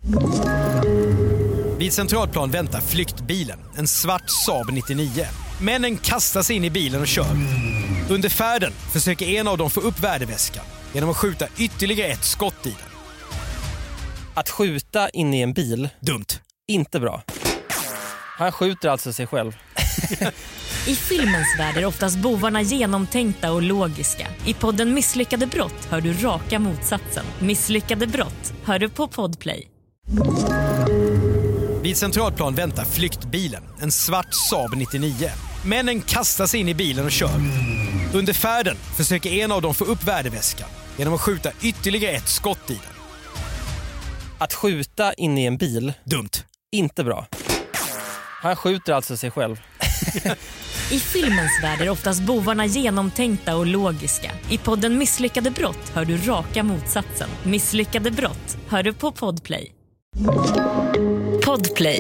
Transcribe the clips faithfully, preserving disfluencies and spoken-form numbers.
Vid Centralplan väntar flyktbilen, en svart Saab nittionio. Männen kastar sig in i bilen och kör. Under färden försöker en av dem få upp värdeväskan genom att skjuta ytterligare ett skott i den. Att skjuta in i en bil? Dumt. Inte bra. Han skjuter alltså sig själv. I filmens värld är oftast bovarna genomtänkta och logiska. I podden Misslyckade brott hör du raka motsatsen. Misslyckade brott hör du på Podplay. Vid Centralplan väntar flyktbilen, en svart Saab nittionio. Männen kastar sig in i bilen och kör. Under färden försöker en av dem få upp värdeväskan genom att skjuta ytterligare ett skott i den. Att skjuta in i en bil? Dumt. Inte bra. Han skjuter alltså sig själv. I filmens värld är oftast bovarna genomtänkta och logiska. I podden Misslyckade brott hör du raka motsatsen. Misslyckade brott hör du på Podplay. Podplay.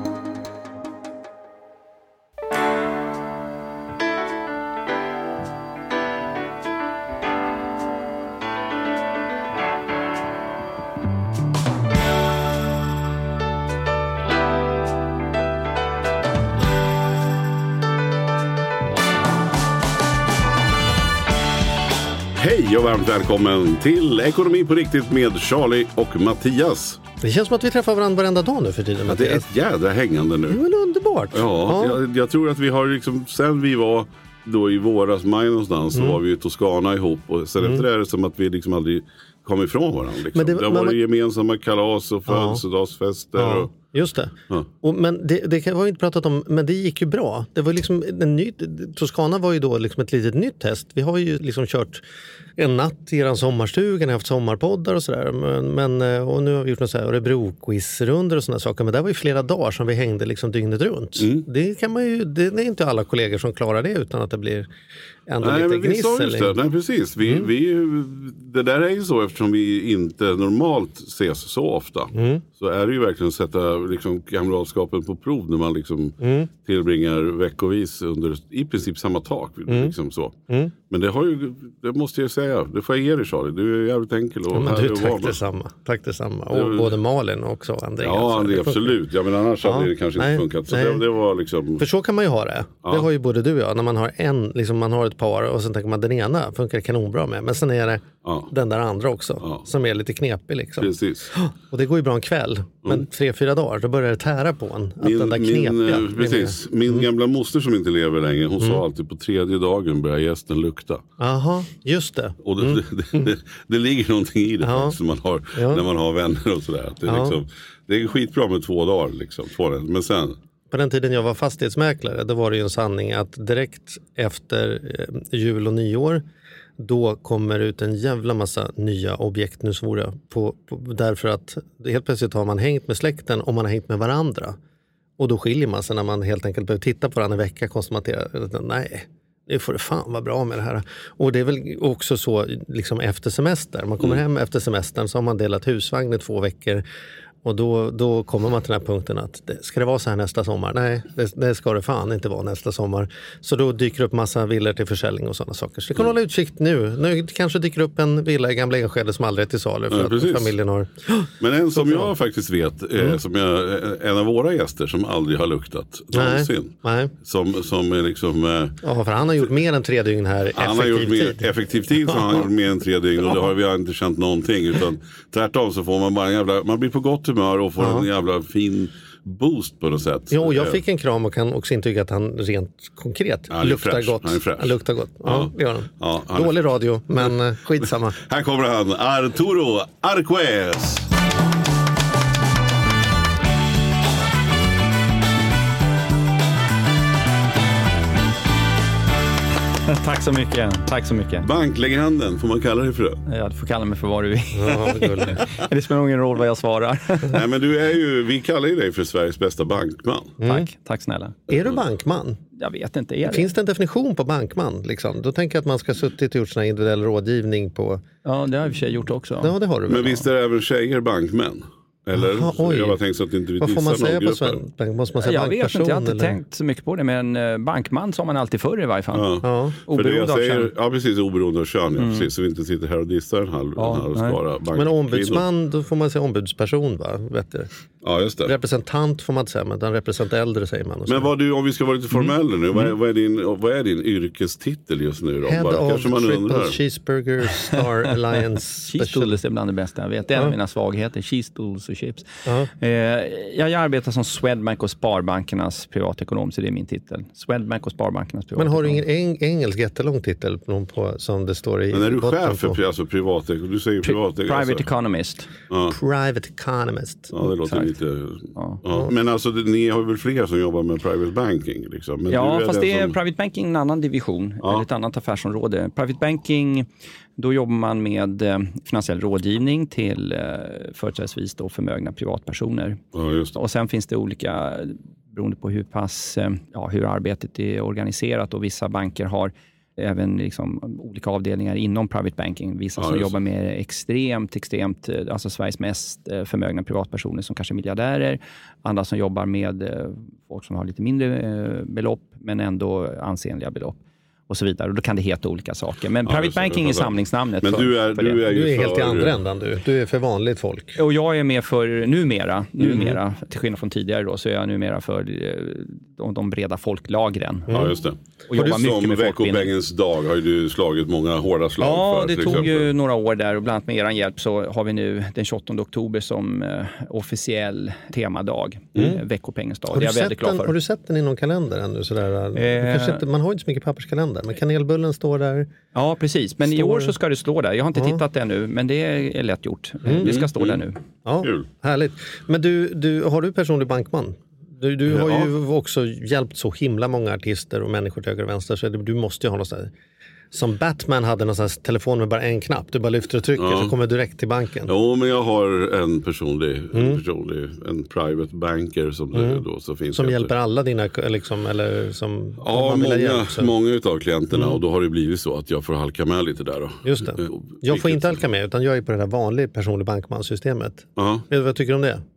Hej och varmt välkommen till Ekonomi på riktigt med Charlie och Mattias. Det känns som att vi träffar varandra varenda dag nu för tiden. Ja, det är ett jädra hängande nu. Det är väl underbart. Ja, ja. Jag, jag tror att vi har liksom, sen vi var då i våras, maj någonstans, mm. så var vi i Toscana ihop. Och sen mm. efter det är det som att vi liksom aldrig kom ifrån varandra. Liksom. Men det, det har varit man, gemensamma kalas och födelsedagsfester. Ja. Och, just det. Ja. Och, men det, det har vi inte pratat om, men det gick ju bra. Det var liksom en ny, Toscana var ju då liksom ett litet nytt test. Vi har ju liksom kört en natt i eran sommarstuga, ni har haft sommarpoddar och sådär. Men, men, och nu har vi gjort något så här Örebro-quizrunder och sådana saker. Men det var ju flera dagar som vi hängde liksom dygnet runt. Mm. Det kan man ju, det är inte alla kollegor som klarar det utan att det blir ändå Nej, lite men vi sa just det. Nej, precis. Vi, mm. vi, det där är ju så eftersom vi inte normalt ses så ofta. Mm. Så är det ju verkligen att sätta liksom kamratskapen på prov när man liksom mm. tillbringar veckovis under i princip samma tak. Mm. Liksom så. Mm. Men det har ju, det måste jag säga, det får jag ge dig, Charlie. Du är jävligt enkel. Och ja, men du, tack detsamma. Tack detsamma. Och det, både Malin och också Andreas. Ja, Andreas, absolut. Ja, men annars ja, hade det kanske nej, inte funkat. Så det, det var liksom... För så kan man ju ha det. Ja. Det har ju både du och jag. När man har en, liksom man har ett par och sen tänker man den ena funkar kanonbra med. Men sen är det ja. den där andra också. Ja. Som är lite knepig liksom. Precis. Och det går ju bra en kväll. Men mm. tre, fyra dagar, då börjar det tära på en. Att min, den där knepiga. Min, precis. Min mm. gamla moster som inte lever längre, hon mm. sa alltid på tredje dagen börjar gästen lukta. Jaha, just det. Och det, mm. det, det, det, det ligger någonting i det ja. som man har, ja. när man har vänner och sådär. Det är, ja. liksom, det är skitbra med två dagar liksom. Två, men sen... På den tiden jag var fastighetsmäklare, då var det ju en sanning att direkt efter jul och nyår då kommer ut en jävla massa nya objekt nu svåra på, på, därför att helt plötsligt har man hängt med släkten och man har hängt med varandra. Och då skiljer man sig när man helt enkelt behöver titta på varandra en vecka och konstatera att nej, det får det fan vara bra med det här. Och det är väl också så liksom efter semester. Man kommer mm. hem efter semestern så har man delat husvagn i två veckor. Och då, då kommer man till den här punkten att det, ska det vara så här nästa sommar? Nej, det, det ska det fan inte vara nästa sommar. Så då dyker det upp massa villor till försäljning och sådana saker. Så vi kan mm. hålla utsikt nu. Nu kanske dyker upp en villa i Gamla Enskede som aldrig är till salu för ja, att precis. familjen har... Men en som jag faktiskt vet, mm. eh, som jag, en av våra gäster som aldrig har luktat någonsin. Nej. Som, som är liksom... Eh, ja, för han har gjort mer än tre dygn här han effektiv har gjort mer, tid. Effektiv tid så han har gjort mer än tre dygn och det har vi inte känt någonting. Utan tvärtom så får man bara en jävla... Man blir på gott humör och får ja. en jävla fin boost på något sätt. Jo, jag fick en kram och kan också intyga att han rent konkret ja, luktar fresh. gott. Han, han luktar gott. Ja, ja. det gör han. Ja, han Dålig radio, men skitsamma. Här kommer han, Arturo Arquez. Tack så mycket, tack så mycket. Banklegenden, får man kalla dig för det? Ja, du får kalla mig för vad du vill. Ja, det spelar ingen roll vad jag svarar. Nej, men du är ju, vi kallar ju dig för Sveriges bästa bankman. Mm. Tack, tack snälla. Är du bankman? Jag vet inte, är det? Finns det en definition på bankman? Liksom? Då tänker jag att man ska suttit och gjort sån här individuell rådgivning på... Ja, det har jag i och för sig gjort också. Ja, det har du väl. Men visst är det även tjejer bankmän? Eller? Aha, oj. Jag bara tänkte så att inte vi Vad får man dissar säga någon på grupp här. svensk? Måste man säga Jag vet bankperson? inte, jag har inte eller? tänkt så mycket på det, men eh, bankman sa man alltid förr i varje fall. Ja. Ja. För det jag Oberoende av säger, kön. ja precis, oberoende av kön, ja, precis, så vi inte sitter här och dissar en halv, Ja, en halv nej. skara bankkvinnor. Men ombudsman, då får man säga ombudsperson, va? Vet du? Ja, just det. Representant får man inte säga, men den representant äldre säger man. Och så. Men vad du, om vi ska vara lite formella nu, vad, är, Mm. vad, är din, vad är din yrkestitel just nu då? Head Bara, of kanske man Triple undrar. Cheeseburger Star Alliance Cheese Special. tools är bland det bästa jag vet. Det är en av mina svagheter. Cheese tools och chips. Ja. Eh, jag, jag arbetar som Swedbank och Sparbankernas privatekonom, så det är min titel. Swedbank och Sparbankernas Men privatekonom. har du ingen eng- engelsk jättelång titel på, någon på, som det står i Men är du botten chef för på? pri- alltså, privat, du säger privat Private alltså. economist. Ja. Private economist. Ja, det låter Exakt. lite... Ja. Ja. Men alltså, det, ni har väl fler som jobbar med private banking? Liksom. Men Ja, du är fast den det är som... private banking en annan division, Ja. eller ett annat affärsområde. Private banking, då jobbar man med eh, finansiell rådgivning till eh, företrädesvis då förmögna privatpersoner. Ja, just det. Och sen finns det olika, beroende på hur pass, eh, ja, hur arbetet är organiserat, och vissa banker har även liksom olika avdelningar inom private banking. Vissa Ja, som just jobbar med extremt, extremt, eh, alltså Sveriges mest eh, förmögna privatpersoner som kanske är miljardärer. Andra som jobbar med eh, folk som har lite mindre eh, belopp men ändå ansenliga belopp. Och så vidare. Och då kan det heta olika saker. Men Ja, private just det. banking är samlingsnamnet. Men för, du är, för det. du är ju Du är helt i för- andra ändan du. Du är för vanligt folk. Och jag är med för numera, numera Mm. till skillnad från tidigare då, så är jag numera för eh, de, de breda folklagren. Ja, just det. Och jobbar mycket Som med folkbildning. veckobängens dag har ju du slagit många hårda slag Ja, för. det till tog exempel. ju några år där, och bland annat med er hjälp så har vi nu den tjugoåttonde oktober som eh, officiell temadag, mm. eh, veckopengens dag. Har Det du, är jag väldigt sett glad den, för. har du sett den i någon kalender ännu? Sådär? Eh. Kanske inte, man har ju inte så mycket papperskalender, men kanelbullen står där. Ja, precis. Men i Står- år så ska det stå där. Jag har inte Ja. tittat ännu, men det är lätt gjort. Det ska stå där nu. Ja, Kul. härligt. Men du, du, har du personlig bankman? Du, du har Ja. ju också hjälpt så himla många artister och människor till höger och vänster, så det- du måste ju ha något sådär. Som Batman hade någon sån här telefon med bara en knapp. Du bara lyfter och trycker Ja. så kommer du direkt till banken. Jo, men jag har en personlig, Mm. en personlig, en private banker som det då så finns. Som efter. hjälper alla dina, liksom, eller som Ja, man vill ha många, hjälp, så- många utav klienterna och då har det blivit så att jag får halka med lite där då. Just det. Eh, Jag får vilket- inte halka med, utan jag är på det där vanliga personlig bankmanssystemet. Ja. Vet du vad jag tycker om det?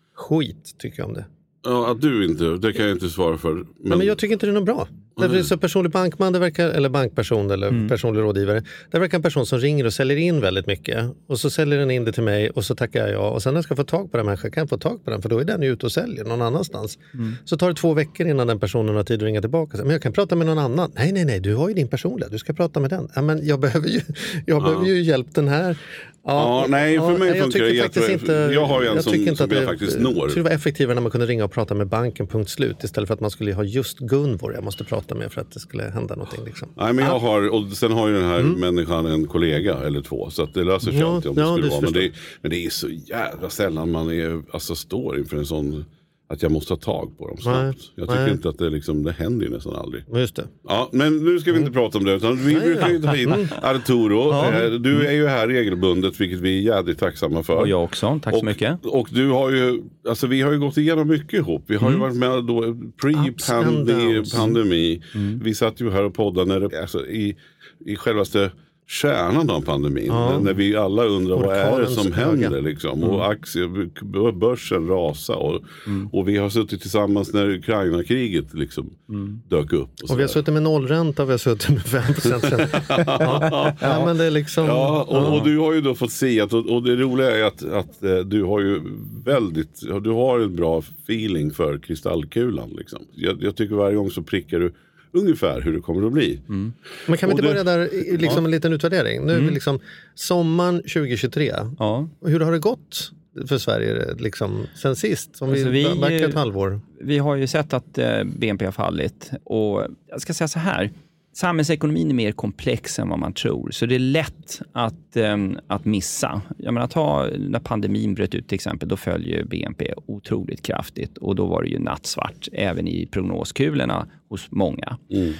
Skit tycker jag om det. Ja, att du inte, det kan jag inte svara för. Men, Nej, men jag tycker inte det är något bra. Därför är så personlig bankman, det verkar, eller bankperson eller personlig rådgivare. Det verkar en person som ringer och säljer in väldigt mycket. Och så säljer den in det till mig och så tackar jag ja. Och sen när jag ska få tag på den människan kan jag få tag på den, för då är den ju ute och säljer någon annanstans. Så tar det två veckor innan den personen har tid att ringa tillbaka. Men jag kan prata med någon annan. Nej, nej, nej, du har ju din personliga. Du ska prata med den. Ja, men jag behöver ju, jag behöver ju hjälp den här. Ja, nej, för mig jag funkar det tycker faktiskt jättebra. inte. Jag har ju en som- tycker inte som att jag det- faktiskt når. Jag tror det var effektivare när man kunde ringa och prata med banken, punkt slut, istället för att man skulle ha just Gunvor jag måste prata med för att det skulle hända någonting. Liksom. Nej, men jag har, och sen har ju den här människan en kollega eller två, så att det löser sig Ja, alltid om det ja, skulle det vara. Men förstår det, men det är så jävla sällan man är, alltså, står inför en sån, att jag måste ha tag på dem snabbt. Nej, Jag tycker nej. inte att det, liksom, det händer ju nästan aldrig. Men Just det. Ja, men nu ska vi inte prata om det, utan vi brukar ju ta in Arturo. Eh, Du är ju här regelbundet, vilket vi är jävligt tacksamma för. Och jag också, tack så och, mycket. Och du har ju, alltså vi har ju gått igenom mycket ihop. Vi har ju varit med då Ups and downs. pre-pandemi. Vi satt ju här och poddade när det, alltså, i, i självaste kärnan av pandemin. När, när vi alla undrar vad är det Orkanens som öga. händer liksom. Och aktier, börsen rasa och, och vi har suttit tillsammans när Ukraina-kriget liksom dök upp. Och, Och vi har sådär. suttit med nollränta och vi har suttit med fem procent ränta. ja. ja, men det är liksom... Ja, och, och du har ju då fått se att, och, och det roliga är att, att eh, du har ju väldigt, du har en bra feeling för kristallkulan liksom. Jag, jag tycker varje gång så prickar du ungefär hur det kommer att bli. Men kan vi Och inte det- börja där, i- liksom en liten utvärdering? Nu är vi liksom sommaren tjugohundratjugotre. Ja. Hur har det gått för Sverige liksom, sen sist? Om Alltså, vi, vi- backar ett halvår. Vi har ju sett att eh, B N P har fallit, och jag ska säga så här, samhällsekonomin är mer komplex än vad man tror, så det är lätt att, eh, att missa. Jag menar, ta när pandemin bröt ut till exempel, då följer B N P otroligt kraftigt, och då var det ju nattsvart även i prognoskulorna hos många.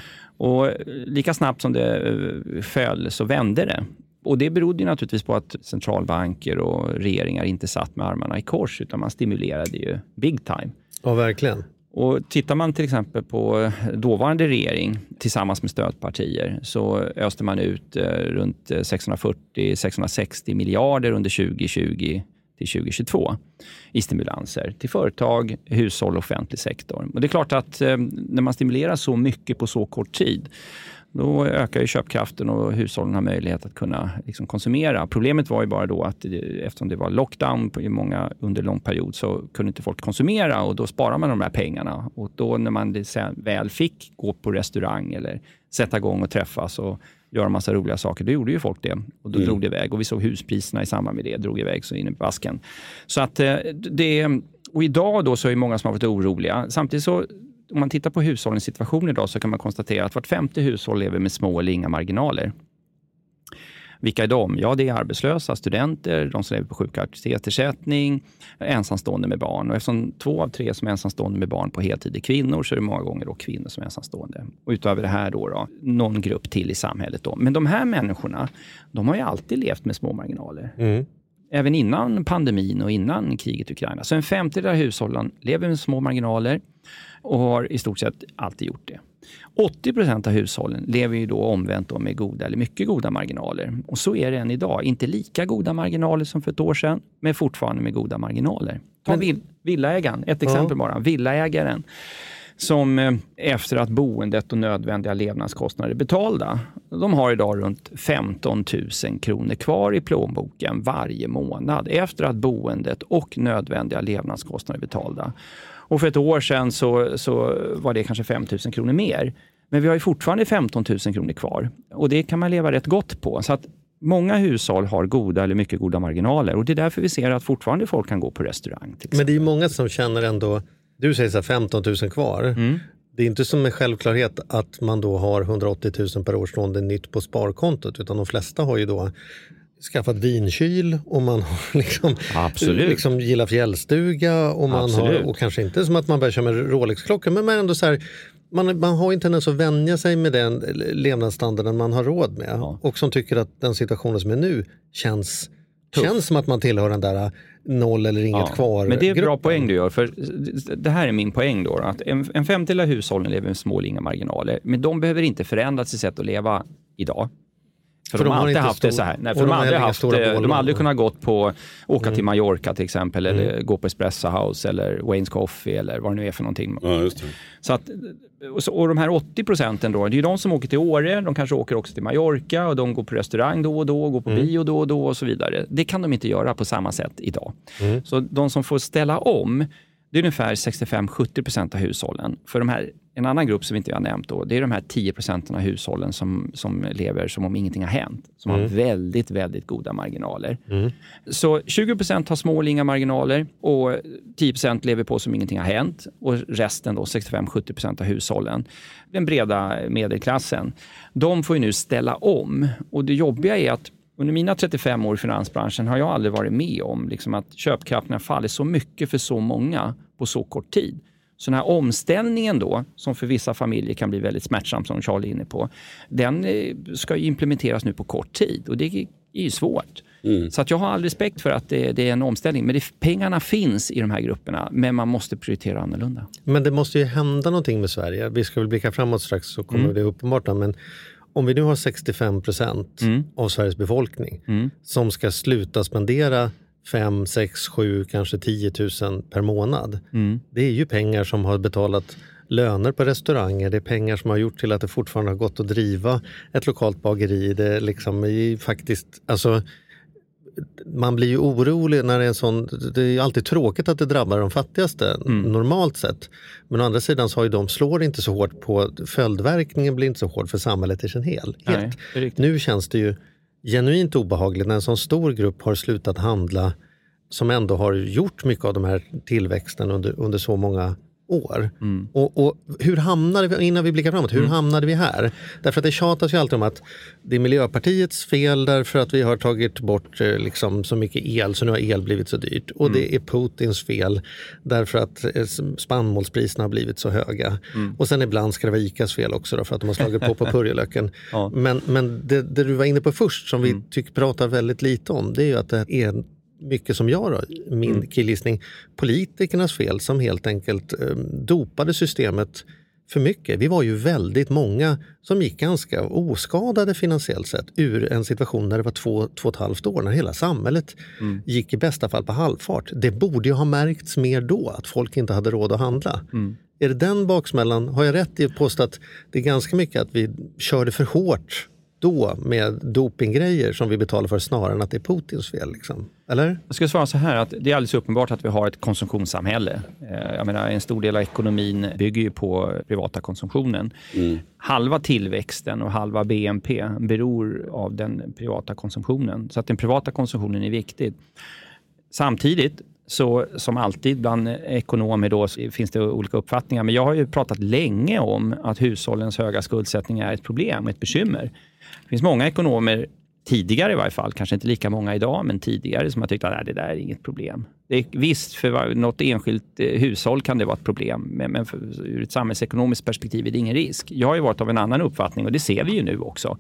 Och eh, lika snabbt som det eh, föll så vände det. Och det berodde ju naturligtvis på att centralbanker och regeringar inte satt med armarna i kors, utan man stimulerade ju big time. Ja, verkligen. Och tittar man till exempel på dåvarande regering tillsammans med stödpartier, så öste man ut eh, runt sexhundrafyrtio till sexhundrasextio miljarder under tjugo tjugo till tjugo tjugotvå i stimulanser till företag, hushåll och offentlig sektor. Och det är klart att eh, när man stimulerar så mycket på så kort tid, då ökar ju köpkraften och hushållen har möjlighet att kunna liksom konsumera. Problemet var ju bara då att eftersom det var lockdown i många under lång period så kunde inte folk konsumera och då sparar man de här pengarna. Och då när man väl fick gå på restaurang eller sätta igång och träffas och göra en massa roliga saker, då gjorde ju folk det. Och då mm. drog det iväg och vi såg huspriserna i samband med det, drog iväg så in i basken. Så att det, och idag då så är många som har varit oroliga. Samtidigt så om man tittar på hushållens situation idag så kan man konstatera att vart femte hushåll lever med små eller inga marginaler. Vilka är de? Ja, det är arbetslösa, studenter, de som lever på sjuk- och aktivitetsersättning, ensamstående med barn. Och eftersom två av tre som är ensamstående med barn på heltid är kvinnor så är det många gånger då kvinnor som är ensamstående. Och utöver det här då, då någon grupp till i samhället då. Men de här människorna, de har ju alltid levt med små marginaler. Mm. Även innan pandemin och innan kriget i Ukraina. Så en femtedel av hushållen lever med små marginaler och har i stort sett alltid gjort det. åttio procent av hushållen lever ju då omvänt då med goda eller mycket goda marginaler. Och så är det än idag. Inte lika goda marginaler som för ett år sedan, men fortfarande med goda marginaler. Ta vill, villaägaren, ett exempel ja. bara. Villaägaren som efter att boendet och nödvändiga levnadskostnader är betalda, de har idag runt femton tusen kronor kvar i plånboken varje månad efter att boendet och nödvändiga levnadskostnader är betalda. Och för ett år sedan så, så var det kanske fem tusen kronor mer. Men vi har ju fortfarande femton tusen kronor kvar. Och det kan man leva rätt gott på. Så att många hushåll har goda eller mycket goda marginaler. Och det är därför vi ser att fortfarande folk kan gå på restaurang. Men det är ju många som känner ändå, du säger så här femton tusen kvar. Mm. Det är inte som en självklarhet att man då har hundraåttio tusen per år stående nytt på sparkontot. Utan de flesta har ju då skaffat vinkyl och man har liksom, liksom gillar fjällstuga och man har, och kanske inte som att man börjar köra med Rolex-klocka, men man ändå så här, man, man har inte ens att vänja sig med den levnadsstandarden man har råd med ja. och som tycker att den situationen som är nu känns, känns som att man tillhör den där noll eller inget ja. kvar. Men det är en gruppen. Bra poäng du gör, för det här är min poäng då, att en, en femtedel av hushållen lever med små eller inga marginaler, men de behöver inte förändra sitt sätt att leva idag. För, för de, de har inte haft stor, det så här. Nej, för de, de, aldrig haft, de har aldrig kunnat gått på, åka mm. till Mallorca till exempel, mm. eller gå på Espresso House eller Wayne's Coffee eller vad det nu är för någonting. Ja, just det. Så att, och, så, och de här åttio procenten då, det är ju de som åker till Åre, de kanske åker också till Mallorca och de går på restaurang då och då, går på mm. bio då och då och så vidare. Det kan de inte göra på samma sätt idag. Mm. Så de som får ställa om, det är ungefär sextiofem till sjuttio procent av hushållen. För de här, en annan grupp som vi inte har nämnt då, det är de här tio procent av hushållen som, som lever som om ingenting har hänt. Som mm. har väldigt, väldigt goda marginaler. Mm. Så tjugo procent har små eller inga marginaler och tio procent lever på som ingenting har hänt. Och resten då, sextiofem till sjuttio procent av hushållen, den breda medelklassen, de får ju nu ställa om. Och det jobbiga är att under mina trettiofem år i finansbranschen har jag aldrig varit med om liksom att köpkraften har fallit så mycket för så många på så kort tid. Så den här omställningen då, som för vissa familjer kan bli väldigt smärtsam som Charlie är inne på, den ska ju implementeras nu på kort tid och det är ju svårt. Mm. Så att jag har all respekt för att det, det är en omställning, men det, pengarna finns i de här grupperna, men man måste prioritera annorlunda. Men det måste ju hända någonting med Sverige. Vi ska väl blicka framåt strax så kommer mm. det uppenbart, men om vi nu har sextiofem procent mm. av Sveriges befolkning mm. som ska sluta spendera fem, sex, sju, kanske tio tusen per månad. Mm. Det är ju pengar som har betalat löner på restauranger. Det är pengar som har gjort till att det fortfarande har gått att driva ett lokalt bageri. Det är liksom är faktiskt, alltså man blir ju orolig när det är en sån, det är alltid tråkigt att det drabbar de fattigaste mm. normalt sett. Men å andra sidan så har ju de slår inte så hårt på, följdverkningen blir inte så hård för samhället i sin hel. helt. Nej, nu känns det ju genuint obehagligt när en sån stor grupp har slutat handla som ändå har gjort mycket av de här tillväxten under, under så många år. Mm. Och, och hur hamnade vi, innan vi blickar framåt, hur mm. hamnade vi här? Därför att det tjatas ju alltid om att det är Miljöpartiets fel därför att vi har tagit bort liksom, så mycket el så nu har el blivit så dyrt. Och mm. det är Putins fel därför att spannmålspriserna har blivit så höga. Mm. Och sen ibland ska det vara Icas fel också då, för att de har slagit på på purjolöken. Ja. Men, men det, det du var inne på först som vi mm. tycker pratar väldigt lite om, det är ju att det är mycket som jag då, min killgissning, politikernas fel som helt enkelt eh, dopade systemet för mycket. Vi var ju väldigt många som gick ganska oskadade finansiellt sett ur en situation där det var två, två och ett halvt år, när hela samhället mm. gick i bästa fall på halvfart. Det borde ju ha märkts mer då, att folk inte hade råd att handla. Mm. Är det den baksmällan, har jag rätt i att påstå att det är ganska mycket att vi körde för hårt då med dopinggrejer som vi betalar för, snarare än att det är Putins fel liksom? Eller? Jag ska svara så här, att det är alldeles uppenbart att vi har ett konsumtionssamhälle. Jag menar, en stor del av ekonomin bygger ju på privata konsumtionen. Mm. Halva tillväxten och halva B N P beror av den privata konsumtionen. Så att den privata konsumtionen är viktig. Samtidigt, så som alltid bland ekonomer då, finns det olika uppfattningar. Men jag har ju pratat länge om att hushållens höga skuldsättning är ett problem, ett bekymmer. Det finns många ekonomer, tidigare i varje fall, kanske inte lika många idag, men tidigare, som har tyckt att nej, det där är inget problem. Det är, visst, för något enskilt hushåll kan det vara ett problem, men, men för, ur ett samhällsekonomiskt perspektiv är det ingen risk. Jag har ju varit av en annan uppfattning, och det ser vi ju nu också.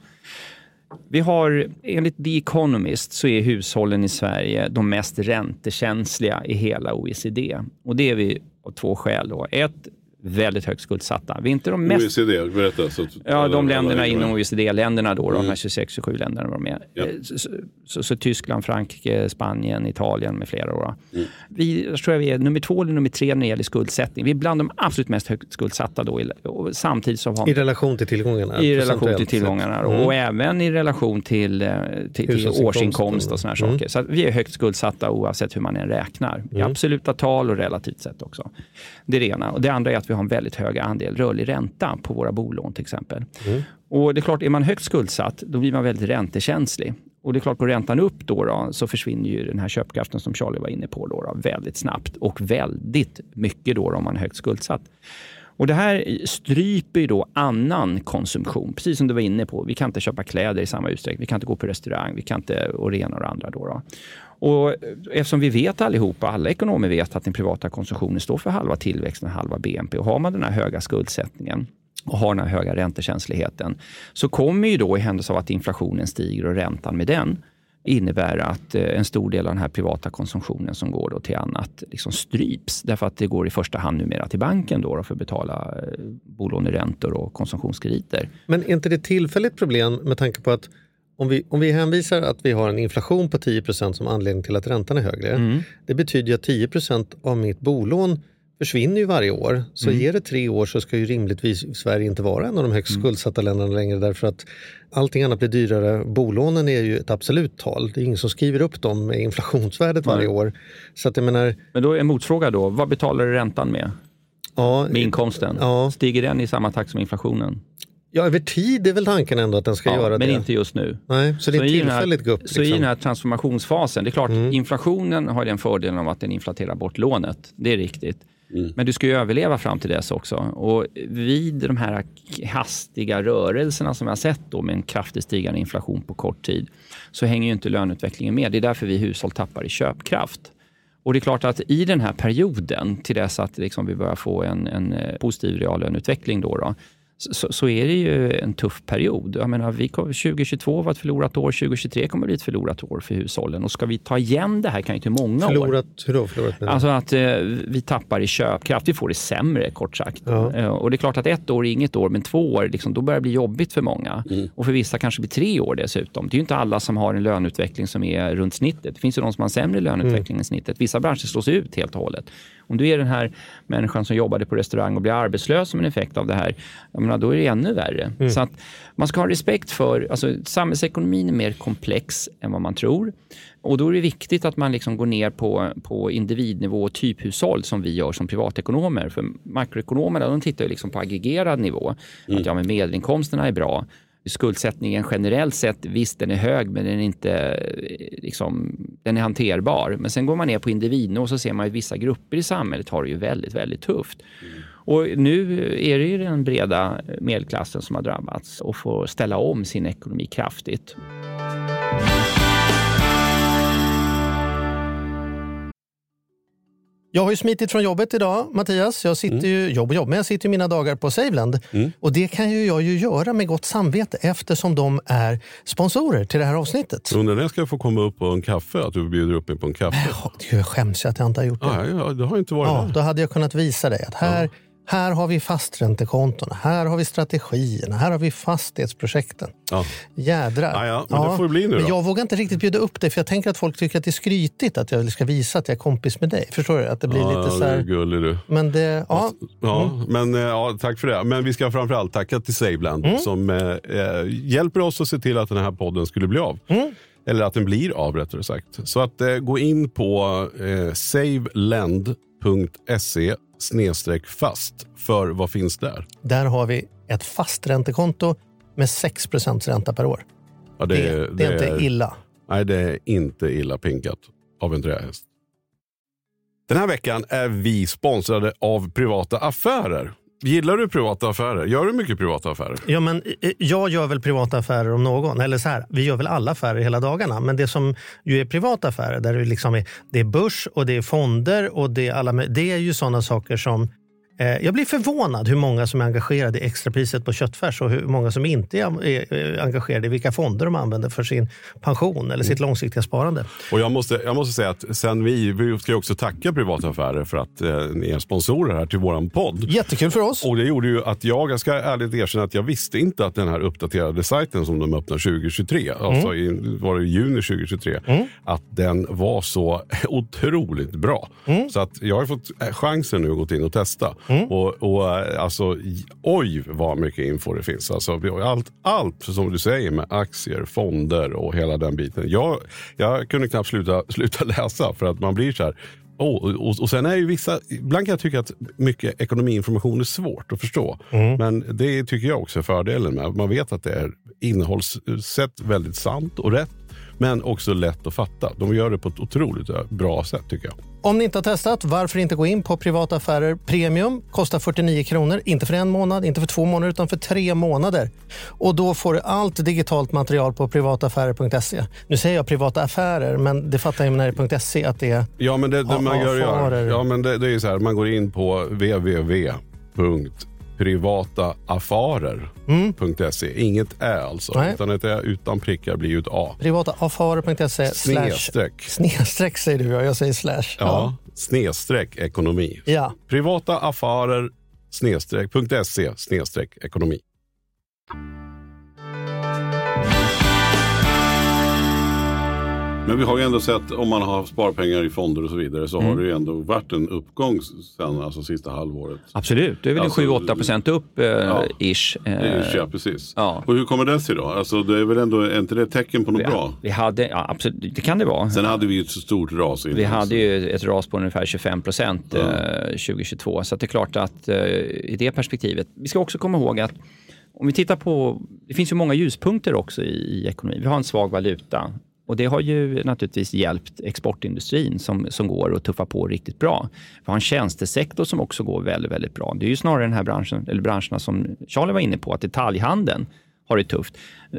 Vi har, enligt The Economist, så är hushållen i Sverige de mest räntekänsliga i hela O E C D. Och det är vi av två skäl då. Ett, väldigt högt skuldsatta. Vi är inte de mest... O E C D, berätta. Så ja, de länderna inom O E C D-länderna då, mm. de här tjugosex tjugosju länderna var med. Ja. Så, så, så Tyskland, Frankrike, Spanien, Italien med flera år. Mm. Vi, jag tror vi är nummer två eller nummer tre när det gäller skuldsättning. Vi är bland de absolut mest högt skuldsatta då. Och samtidigt så har... I relation till tillgångarna? I relation till tillgångarna. Mm. Och även i relation till, till, till årsinkomst och såna här mm. saker. Så att vi är högt skuldsatta oavsett hur man än räknar. Mm. I absoluta tal och relativt sett också. Det är det ena. Och det andra är att vi har en väldigt hög andel rörlig ränta på våra bolån till exempel. Mm. Och det är klart, är man högt skuldsatt, då blir man väldigt räntekänslig. Och det är klart, går räntan upp då, då så försvinner ju den här köpkraften som Charlie var inne på då, då väldigt snabbt. Och väldigt mycket då, då om man är högt skuldsatt. Och det här stryper ju då annan konsumtion. Precis som du var inne på. Vi kan inte köpa kläder i samma utsträckning. Vi kan inte gå på restaurang. Vi kan inte, och rena och andra då, då. Och eftersom vi vet allihopa, alla ekonomer vet att den privata konsumtionen står för halva tillväxten och halva B N P. Och har man den här höga skuldsättningen och har den här höga räntekänsligheten, så kommer ju då i händelse av att inflationen stiger och räntan med den innebär att en stor del av den här privata konsumtionen som går då till annat liksom stryps. Därför att det går i första hand numera till banken då, då för att betala bolåneräntor och konsumtionskrediter. Men är inte det tillfälligt problem med tanke på att Om vi, om vi hänvisar att vi har en inflation på tio procent som anledning till att räntan är högre. Mm. Det betyder ju att tio procent av mitt bolån försvinner ju varje år. Så mm. ger det tre år så ska ju rimligtvis Sverige inte vara en av de högst skuldsatta länderna längre. Därför att allting annat blir dyrare. Bolånen är ju ett absolut tal. Det är ingen som skriver upp dem med inflationsvärdet varje mm. år. Så att jag menar... Men då är en motfråga då. Vad betalar du räntan med? Ja, med inkomsten? Ja. Stiger den i samma takt som inflationen? Ja, över tid är väl tanken ändå att den ska ja, göra men det. Men inte just nu. Nej, så det är så tillfälligt gupp. Liksom. Så i den här transformationsfasen, det är klart, mm. inflationen har den fördelen av att den inflaterar bort lånet. Det är riktigt. Mm. Men du ska ju överleva fram till dess också. Och vid de här hastiga rörelserna som vi har sett då med en kraftigt stigande inflation på kort tid, så hänger ju inte löneutvecklingen med. Det är därför vi hushåll tappar i köpkraft. Och det är klart att i den här perioden, till dess att liksom vi börjar få en, en positiv reallöneutveckling då, då Så, så är det ju en tuff period. Jag menar, vi kom, tjugohundratjugotvå var ett förlorat år, tjugohundratjugotre kommer bli ett förlorat år för hushållen. Och ska vi ta igen det här kan ju till många förlorat, år. Hur då förlorat? Alltså att eh, vi tappar i köpkraft, vi får det sämre kort sagt. Ja. Eh, och det är klart att ett år är inget år, men två år, liksom, då börjar det bli jobbigt för många. Mm. Och för vissa kanske blir tre år dessutom. Det är ju inte alla som har en löneutveckling som är runt snittet. Det finns ju de som har en sämre löneutveckling mm. än snittet. Vissa branscher slås ut helt och hållet. Om du är den här människan som jobbade på restaurang och blir arbetslös som en effekt av det här, jag menar, då är det ännu värre. Mm. Så att man ska ha respekt för, alltså samhällsekonomin är mer komplex än vad man tror. Och då är det viktigt att man liksom går ner på, på individnivå och typhushåll som vi gör som privatekonomer. För makroekonomerna, de tittar ju liksom på aggregerad nivå. Mm. Att ja, men medelinkomsterna är bra. Skuldsättningen generellt sett, visst den är hög men den är inte liksom, den är hanterbar. Men sen går man ner på individnivå och så ser man att vissa grupper i samhället har det ju väldigt, väldigt tufft. Mm. Och nu är det ju den breda medelklassen som har drabbats och får ställa om sin ekonomi kraftigt. Jag har ju smitit från jobbet idag, Mattias. Jag sitter ju, mm. jobb och jobb, men jag sitter ju mina dagar på Saveland. Mm. Och det kan ju jag ju göra med gott samvete eftersom de är sponsorer till det här avsnittet. Undrar när jag ska få komma upp på en kaffe, att du bjuder upp mig på en kaffe? Ja, jag skäms att jag inte har gjort det. Ja, ja, det har inte varit ja, det. Då hade jag kunnat visa dig att här, ja. Här har vi fasträntekontona, här har vi strategierna, här har vi fastighetsprojekten. Ja. Jädrar. Ja, ja, men det får det bli nu då. Men jag vågar inte riktigt bjuda upp det, för jag tänker att folk tycker att det är skrytigt att jag ska visa att jag är kompis med dig. Förstår du? Att det blir ja, lite så här... Ja, gullig du. Men det, ja. Ja, mm. men ja, tack för det. Men vi ska framförallt tacka till Saveland mm. som eh, hjälper oss att se till att den här podden skulle bli av. Mm. Eller att den blir av, rättare sagt. Så att eh, gå in på eh, savelend punkt se snedstreck fast för vad finns där? Där har vi ett fasträntekonto med sex procent ränta per år. Ja, det, det, det, det är inte är, illa. Nej, det är inte illa pinkat av en trähäst. Den här veckan är vi sponsrade av Privata Affärer. Gillar du privata affärer? Gör du mycket privata affärer? Ja, men jag gör väl privata affärer om någon. Eller så här, vi gör väl alla affärer hela dagarna. Men det som ju är privata affärer, där det liksom är, det är börs och det är fonder och det är alla, det är ju sådana saker som jag blir förvånad hur många som är engagerade i extrapriset på köttfärs och hur många som inte är engagerade i vilka fonder de använder för sin pension eller sitt långsiktiga sparande. Och jag måste, jag måste säga att sen vi, vi ska också tacka Privata Affärer för att eh, ni är sponsorer här till våran podd. Jättekul för oss. Och det gjorde ju att jag, jag ska ärligt erkänna att jag visste inte att den här uppdaterade sajten som de öppnar tjugo tjugotre, mm. alltså i, var det i juni tjugo tjugotre, mm. att den var så otroligt bra. Mm. Så att jag har fått chansen nu att gå in och testa. Mm. Och, och alltså, oj vad mycket info det finns. Alltså, allt, allt som du säger med aktier, fonder och hela den biten. Jag, jag kunde knappt sluta, sluta läsa för att man blir så här. Oh, och, och sen är ju vissa, ibland kan jag tycka att mycket ekonomiinformation är svårt att förstå. Mm. Men det tycker jag också är fördelen med. Man vet att det är innehållssätt väldigt sant och rätt. Men också lätt att fatta. De gör det på ett otroligt bra sätt tycker jag. Om ni inte har testat, varför inte gå in på Privata Affärer Premium? Kostar fyrtionio kronor, inte för en månad, inte för två månader utan för tre månader. Och då får du allt digitalt material på privataffärer punkt se. Nu säger jag privata affärer, men det fattar jag när det är .se att det är... Ja, men det, det man gör, gör. Ja, men det, det är ju så här, man går in på w w w punkt privata affärer punkt se. Mm. Inget är alltså, nej. Utan ett är utan prickar blir ju ett A. privata affärer punkt se snedstreck. Snedstreck säger du, jag säger slash. Ja, ja. Snedstreck ekonomi. Ja. Privata affärer snedstreck punkt se snedstreck ekonomi. Men vi har ju ändå sett, om man har sparpengar i fonder och så vidare, så mm. har det ju ändå varit en uppgång sen, alltså sista halvåret. Absolut, det är väl alltså, sju åtta procent upp eh, ja, ish. Eh, ja, precis. Ja. Och hur kommer det sig då? Alltså det är väl ändå, är inte det ett tecken på något vi, bra? Vi hade, ja absolut, det kan det vara. Sen hade vi ju ett så stort ras innan. Vi hade ju ett ras på ungefär tjugofem procent ja. eh, tjugo tjugotvå, så att det är klart att eh, i det perspektivet, vi ska också komma ihåg att om vi tittar på, det finns ju många ljuspunkter också i, i ekonomin. Vi har en svag valuta. Och det har ju naturligtvis hjälpt exportindustrin som, som går och tuffar på riktigt bra. Vi har en tjänstesektor som också går väldigt, väldigt bra. Det är ju snarare den här branschen, eller branscherna som Charlie var inne på, att detaljhandeln har det tufft.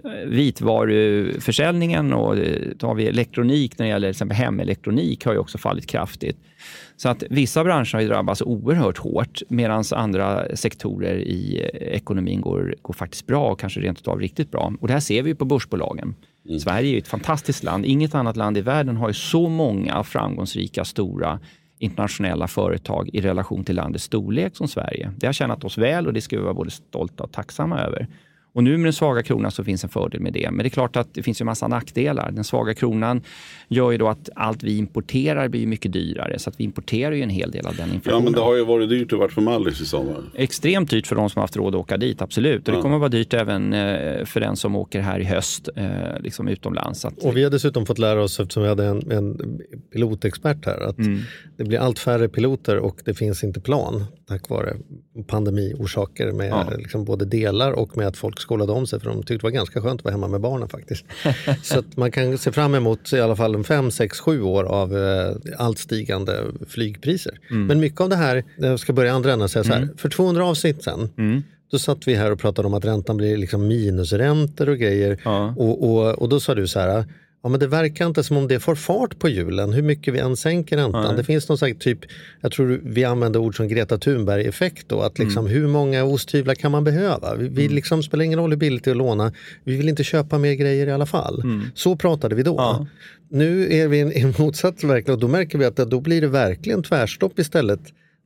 Vitvaruförsäljningen och då har vi elektronik när det gäller till exempel hemelektronik har ju också fallit kraftigt. Så att vissa branscher har ju drabbats oerhört hårt medan andra sektorer i ekonomin går, går faktiskt bra och kanske rent utav riktigt bra. Och det här ser vi på börsbolagen. Mm. Sverige är ju ett fantastiskt land. Inget annat land i världen har ju så många framgångsrika, stora internationella företag i relation till landets storlek som Sverige. Det har tjänat oss väl och det ska vi vara både stolta och tacksamma över. Och nu med den svaga kronan så finns en fördel med det. Men det är klart att det finns ju en massa nackdelar. Den svaga kronan gör ju då att allt vi importerar blir mycket dyrare. Så att vi importerar ju en hel del av den inflationen. Ja, men det har ju varit dyrt att vara för Mallis i sommar. Extremt dyrt för de som har haft råd att åka dit, absolut. Och ja. Det kommer att vara dyrt även för den som åker här i höst, liksom utomlands. Att... Och vi har dessutom fått lära oss, eftersom vi hade en, en pilotexpert här, att mm. det blir allt färre piloter och det finns inte plan tack vare pandemiorsaker med ja. liksom både delar och med att folk skolade om sig, för de tyckte det var ganska skönt att vara hemma med barnen faktiskt. Så att man kan se fram emot i alla fall en fem, sex, sju år av eh, allt stigande flygpriser. Mm. Men mycket av det här, jag ska börja andra änden och säga så här, mm. för tvåhundra avsnitt sen, mm. då satt vi här och pratade om att räntan blir liksom minusräntor och grejer. Ja. Och, och, och då sa du så här, ja, men det verkar inte som om det får fart på julen, hur mycket vi än sänker räntan. Nej. Det finns någon slags typ, jag tror vi använder ord som Greta Thunberg-effekt då, att liksom mm. hur många osthyvlar kan man behöva? Vi, vi liksom spelar ingen roll hur billigt det är att låna, vi vill inte köpa mer grejer i alla fall. Mm. Så pratade vi då. Ja. Nu är vi i en motsatt verkligen och då märker vi att då blir det verkligen tvärstopp istället.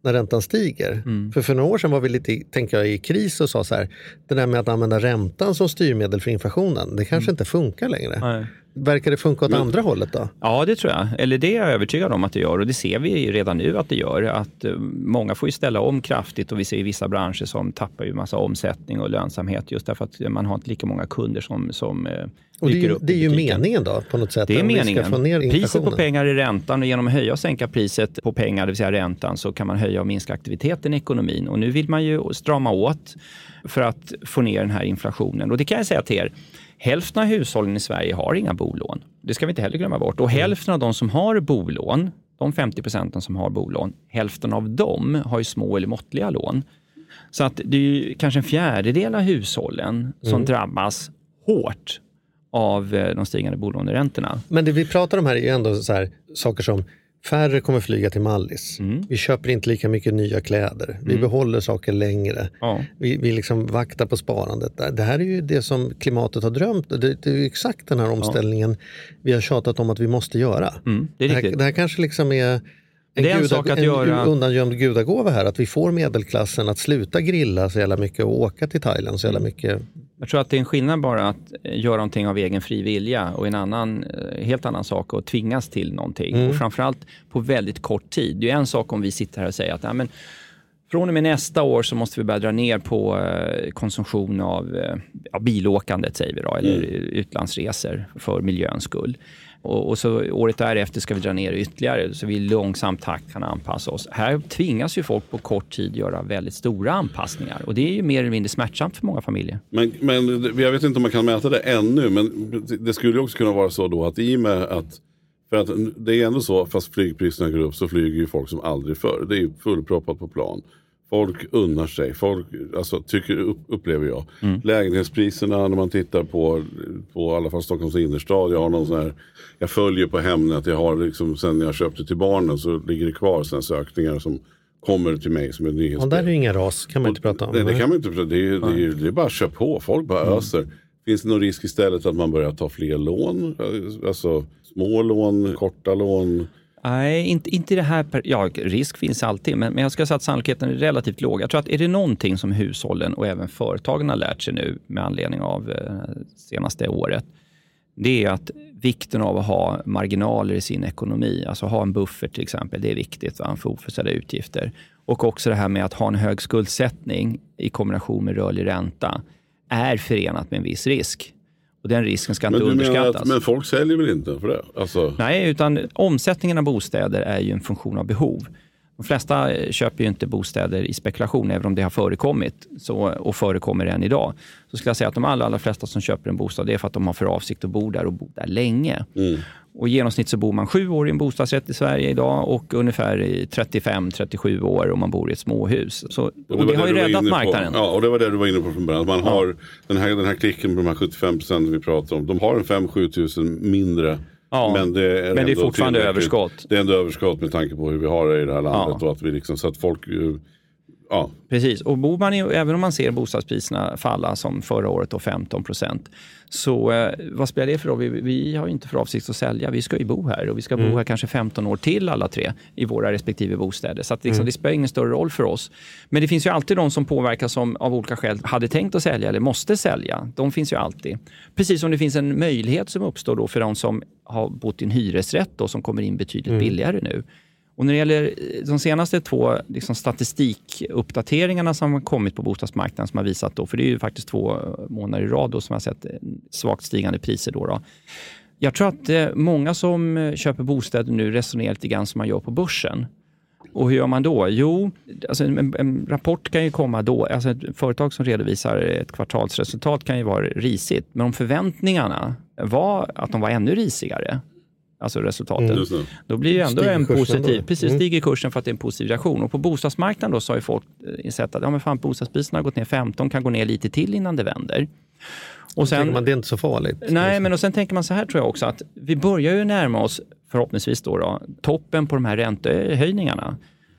när räntan stiger. Mm. För för några år sedan var vi lite, tänker jag, i kris och sa så här, det där med att använda räntan som styrmedel för inflationen, det kanske mm. inte funkar längre. Nej. Verkar det funka åt Men, andra hållet då? Ja, det tror jag. Eller det är jag övertygad om att det gör. Och det ser vi redan nu att det gör. Att många får ju ställa om kraftigt och vi ser i vissa branscher som tappar ju massa omsättning och lönsamhet just därför att man har inte lika många kunder som, som och det är, upp det är ju meningen då på något sätt. Det är meningen. Få ner priset på pengar är räntan och genom att höja och sänka priset på pengar, det vill säga räntan, så kan man höja och minska aktiviteten i ekonomin. Och nu vill man ju strama åt för att få ner den här inflationen. Och det kan jag säga till er. Hälften av hushållen i Sverige har inga bolån. Det ska vi inte heller glömma bort. Och hälften av de som har bolån, de femtio procenten som har bolån, hälften av dem har ju små eller måttliga lån. Så att det är ju kanske en fjärdedel av hushållen som mm. drabbas hårt av de stigande bolåneräntorna. Men det vi pratar om här är ju ändå så här, saker som färre kommer flyga till Mallis. Mm. Vi köper inte lika mycket nya kläder. Vi mm. behåller saker längre. Ja. Vi, vi liksom vaktar på sparandet. Det här är ju det som klimatet har drömt. Det, det är ju exakt den här omställningen ja. vi har tjatat om att vi måste göra. Mm, det, är det, här, det här kanske liksom är en, det är en, guda, sak att en göra... undangömd gudagåva här. Att vi får medelklassen att sluta grilla så jävla mycket och åka till Thailand så jävla mycket. Jag tror att det är en skillnad bara att göra någonting av egen fri vilja och en annan, helt annan sak att tvingas till någonting. Mm. Och framförallt på väldigt kort tid. Det är en sak om vi sitter här och säger att ja, men, från och med nästa år så måste vi börja dra ner på eh, konsumtion av ja, bilåkandet säger vi då, eller mm. utlandsresor för miljöns skull. Och, och så året därefter ska vi dra ner ytterligare så vi i långsam takt kan anpassa oss. Här tvingas ju folk på kort tid göra väldigt stora anpassningar och det är ju mer eller mindre smärtsamt för många familjer. Men, men jag vet inte om man kan mäta det ännu, men det skulle också kunna vara så då att i och med att, för att det är ändå så, fast flygpriserna går upp så flyger ju folk som aldrig förr. Det är ju fullproppat på plan. Folk unnar sig, folk alltså, tycker, upp, upplever jag. Mm. Lägenhetspriserna när man tittar på, på i alla fall Stockholms innerstad. Jag har någon sån här, jag följer på Hemnet. Jag har liksom, sen jag köpte till barnen så ligger det kvar sen sökningar som kommer till mig som en nyhetsbrev. Och där är ju inga ras, kan man inte prata om. Det, det kan man inte prata om. Det är, det är, det är bara att köra på. Folk bara mm. öser. Finns det någon risk istället att man börjar ta fler lån? Alltså små lån, korta lån? Nej, inte, inte det här. Per, ja, risk finns alltid, men, men jag ska säga att sannolikheten är relativt låg. Jag tror att är det någonting som hushållen och även företagen har lärt sig nu med anledning av eh, senaste året, det är att vikten av att ha marginaler i sin ekonomi, alltså ha en buffert till exempel, det är viktigt för oförutsedda utgifter. Och också det här med att ha en hög skuldsättning i kombination med rörlig ränta är förenat med en viss risk. Och den risken ska inte men underskattas. Att, men folk säljer väl inte för det? Alltså... Nej, utan omsättningen av bostäder är ju en funktion av behov. De flesta köper ju inte bostäder i spekulation, även om det har förekommit så, och förekommer än idag. Så skulle jag säga att de allra, allra flesta som köper en bostad, det är för att de har för avsikt att bo där och bo där länge. Mm. Och i genomsnitt så bor man sju år i en bostadsrätt i Sverige idag och ungefär i trettiofem till trettiosju år om man bor i ett småhus. Så, och det, och det har ju räddat marknaden. Ja, och det var det du var inne på från början. Man har ja. den, här, den här klicken på de här sjuttiofem procent vi pratar om. De har en fem till sju tusen mindre. Ja, men det är, men det är fortfarande överskott. Det är ändå överskott med tanke på hur vi har det i det här landet. Ja. Och att vi liksom, så att folk... Ja. Precis, och bor man i, även om man ser bostadspriserna falla som förra året då femton procent, så eh, vad spelar det för roll? Vi, vi har ju inte för avsikt att sälja, vi ska ju bo här och vi ska mm. bo här kanske femton år till alla tre i våra respektive bostäder. Så att liksom, mm. det spelar ingen större roll för oss. Men det finns ju alltid de som påverkas som av olika skäl hade tänkt att sälja eller måste sälja. De finns ju alltid. Precis som det finns en möjlighet som uppstår då för de som har bott i en hyresrätt då, som kommer in betydligt mm. billigare nu. Och när det gäller de senaste två liksom, statistikuppdateringarna som har kommit på bostadsmarknaden som har visat då, för det är ju faktiskt två månader i rad då, som har sett svagt stigande priser då. då. Jag tror att eh, många som köper bostäder nu resonerar lite grann som man gör på börsen. Och hur gör man då? Jo, alltså en, en rapport kan ju komma då. Alltså ett företag som redovisar ett kvartalsresultat kan ju vara risigt. Men om förväntningarna var att de var ännu risigare, alltså resultaten, mm. då blir ju ändå stiger en positiv, då. precis mm. stiger kursen för att det är en positiv reaktion. Och på bostadsmarknaden då så har ju folk insett att ja, men fan, bostadspriserna har gått ner femton, kan gå ner lite till innan det vänder. Och sen, man, det är inte så farligt. Nej, men och sen tänker man så här tror jag också att vi börjar ju närma oss förhoppningsvis då, då toppen på de här räntehöjningarna.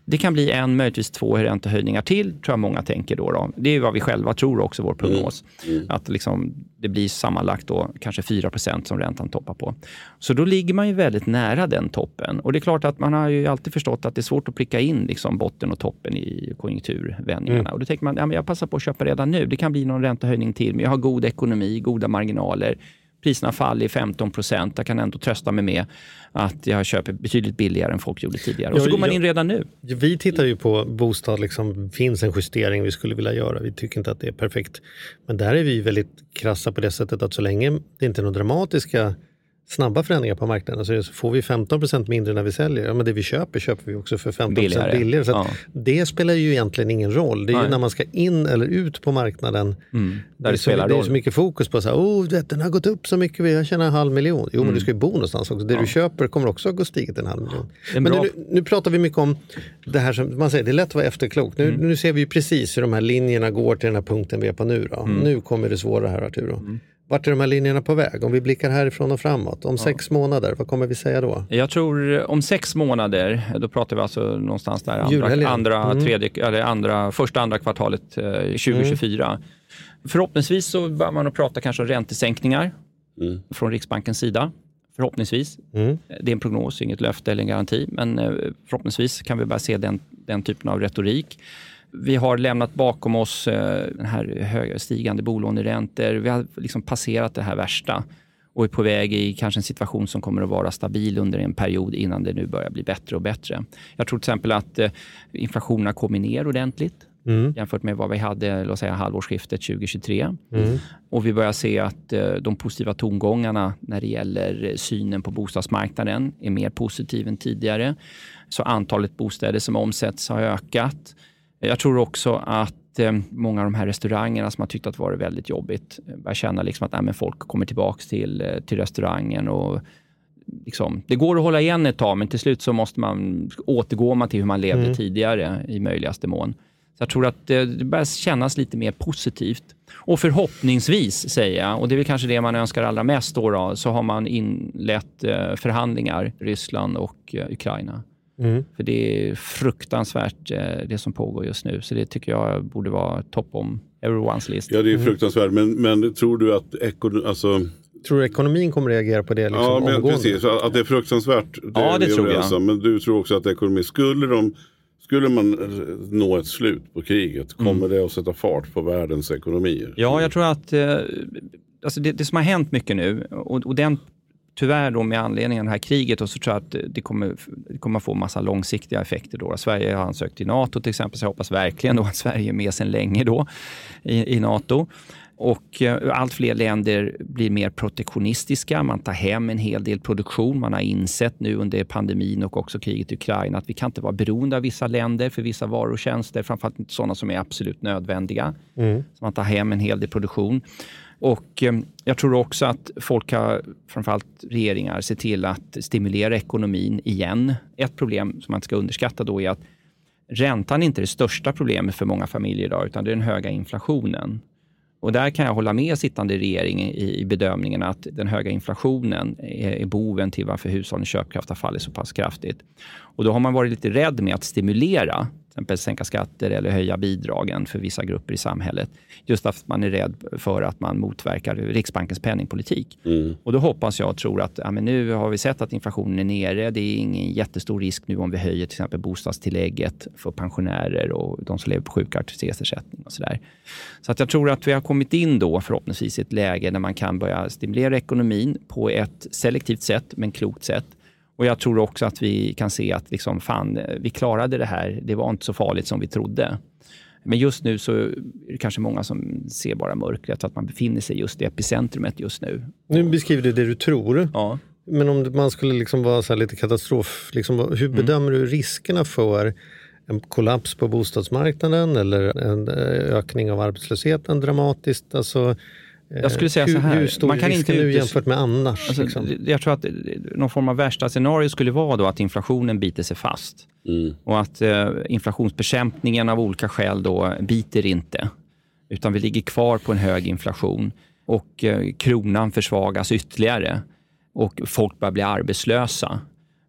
Det kan bli en, möjligtvis två räntehöjningar till, tror jag många tänker då. då. Det är vad vi själva tror också, vår prognos. Mm. Mm. Att liksom, det blir sammanlagt då kanske fyra procent som räntan toppar på. Så då ligger man ju väldigt nära den toppen. Och det är klart att man har ju alltid förstått att det är svårt att pricka in liksom botten och toppen i konjunkturvändningarna. Mm. Och då tänker man, ja, men jag passar på att köpa redan nu. Det kan bli någon räntehöjning till, men jag har god ekonomi, goda marginaler. Priserna faller i femton procent. Jag kan ändå trösta mig med att jag köper betydligt billigare än folk gjorde tidigare. Och så går man in redan nu. Vi tittar ju på bostad, liksom, finns en justering vi skulle vilja göra. Vi tycker inte att det är perfekt. Men där är vi väldigt krassa på det sättet att så länge det inte är några dramatiska snabba förändringar på marknaden så får vi femton procent mindre när vi säljer. Ja, men det vi köper köper vi också för femton procent billigare. billigare. Så ja. Det spelar ju egentligen ingen roll. Det är Nej. ju när man ska in eller ut på marknaden. Mm. Där det, det, spelar så, det är så mycket fokus på så här, oh, vet, den har gått upp så mycket, jag tjänar en halv miljon. Jo, mm. men du ska ju bo någonstans också. Det ja. du köper kommer också att gå stigit en halv miljon. Men bra... nu, nu pratar vi mycket om det här som man säger, det är lätt att vara efterklok. Nu, mm. nu ser vi ju precis hur de här linjerna går till den här punkten vi är på nu. Då. Mm. Nu kommer det svåra här, Arturo. Mm. Vart är de här linjerna på väg? Om vi blickar härifrån och framåt. Om ja. sex månader, vad kommer vi säga då? Jag tror om sex månader, då pratar vi alltså någonstans där andra, andra, mm. tredje, eller andra, första andra kvartalet eh, tjugohundratjugofyra. Mm. Förhoppningsvis så bör man att prata kanske om räntesänkningar mm. från Riksbankens sida. Förhoppningsvis. Mm. Det är en prognos, inget löfte eller en garanti. Men eh, förhoppningsvis kan vi bara se den, den typen av retorik. Vi har lämnat bakom oss eh, den här höga stigande bolåneräntor. Vi har liksom passerat det här värsta och är på väg i kanske en situation som kommer att vara stabil under en period innan det nu börjar bli bättre och bättre. Jag tror till exempel att eh, inflationen kommer ner ordentligt mm. jämfört med vad vi hade, låt säga, halvårsskiftet tjugohundratjugotre. Mm. Och vi börjar se att eh, de positiva tongångarna när det gäller synen på bostadsmarknaden är mer positiv än tidigare. Så antalet bostäder som omsätts har ökat. Jag tror också att eh, många av de här restaurangerna som har tyckt att det varit väldigt jobbigt börjar känna liksom att nej, men folk kommer tillbaka till, till restaurangen och liksom, det går att hålla igen ett tag, men till slut så måste man återgå man till hur man levde mm. tidigare i möjligaste mån. Så jag tror att det, det börjar kännas lite mer positivt. Och förhoppningsvis, säger jag, och det är väl kanske det man önskar allra mest då, då så har man inlett eh, förhandlingar, Ryssland och eh, Ukraina. Mm. För det är fruktansvärt eh, det som pågår just nu. Så det tycker jag borde vara top om everyone's list. Ja, det är fruktansvärt. Men, men tror du att ekon- alltså... tror du ekonomin kommer reagera på det liksom, ja, men omgående? Precis. Att det är fruktansvärt. Det ja, det tror jag. Alltså. Men du tror också att ekonomin, skulle, de, skulle man nå ett slut på kriget, kommer mm. det att sätta fart på världens ekonomier? Ja, jag tror att eh, alltså det, det som har hänt mycket nu, och, och den tyvärr då med anledning av det här kriget, och så tror jag att det kommer, det kommer få massa långsiktiga effekter då. Sverige har ansökt till NATO till exempel, så jag hoppas verkligen då att Sverige är med sedan länge då i, i NATO. Och eh, allt fler länder blir mer protektionistiska. Man tar hem en hel del produktion. Man har insett nu under pandemin och också kriget i Ukraina att vi kan inte vara beroende av vissa länder för vissa varor och tjänster. Framförallt inte sådana som är absolut nödvändiga. Mm. Så man tar hem en hel del produktion. Och eh, jag tror också att folk har, framförallt regeringar, se till att stimulera ekonomin igen. Ett problem som man inte ska underskatta då är att räntan inte är det största problemet för många familjer idag, utan det är den höga inflationen. Och där kan jag hålla med sittande regering i, i bedömningen att den höga inflationen är, är boven till varför hushållens köpkraft har fallit så pass kraftigt. Och då har man varit lite rädd med att stimulera, till exempel sänka skatter eller höja bidragen för vissa grupper i samhället. Just att man är rädd för att man motverkar Riksbankens penningpolitik. Mm. Och då hoppas jag och tror att ja, men nu har vi sett att inflationen är nere. Det är ingen jättestor risk nu om vi höjer till exempel bostadstillägget för pensionärer och de som lever på sjukartisersättning och sådär. Så att jag tror att vi har kommit in då förhoppningsvis i ett läge där man kan börja stimulera ekonomin på ett selektivt sätt men klokt sätt. Och jag tror också att vi kan se att liksom, fan, vi klarade det här. Det var inte så farligt som vi trodde. Men just nu så är det kanske många som ser bara mörkret, att man befinner sig just i epicentrumet just nu. Nu beskriver du det du tror. Ja. Men om man skulle liksom vara så här lite katastrof, liksom, hur bedömer mm. du riskerna för en kollaps på bostadsmarknaden eller en ökning av arbetslösheten dramatiskt? Alltså... Jag skulle säga hur, så här. Hur stor man kan inte nu jämfört med annars? Alltså, liksom? Jag tror att någon form av värsta scenario skulle vara då att inflationen biter sig fast. Mm. Och att eh, inflationsbekämpningen av olika skäl då biter inte. Utan vi ligger kvar på en hög inflation. Och eh, kronan försvagas ytterligare. Och folk börjar bli arbetslösa.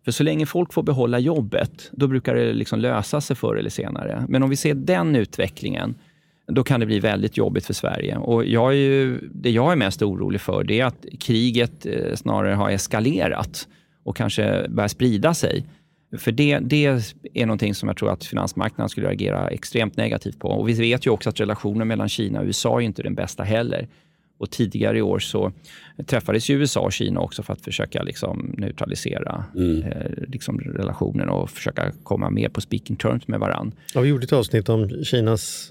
För så länge folk får behålla jobbet, då brukar det liksom lösa sig förr eller senare. Men om vi ser den utvecklingen, då kan det bli väldigt jobbigt för Sverige. Och jag är ju, det jag är mest orolig för, det är att kriget snarare har eskalerat och kanske börjar sprida sig. För det, det är någonting som jag tror att finansmarknaden skulle reagera extremt negativt på. Och vi vet ju också att relationen mellan Kina och U S A är inte den bästa heller. Och tidigare i år så träffades ju U S A och Kina också för att försöka liksom neutralisera mm. eh, liksom relationen och försöka komma mer på speaking terms med varann. Ja, vi gjorde ett avsnitt om Kinas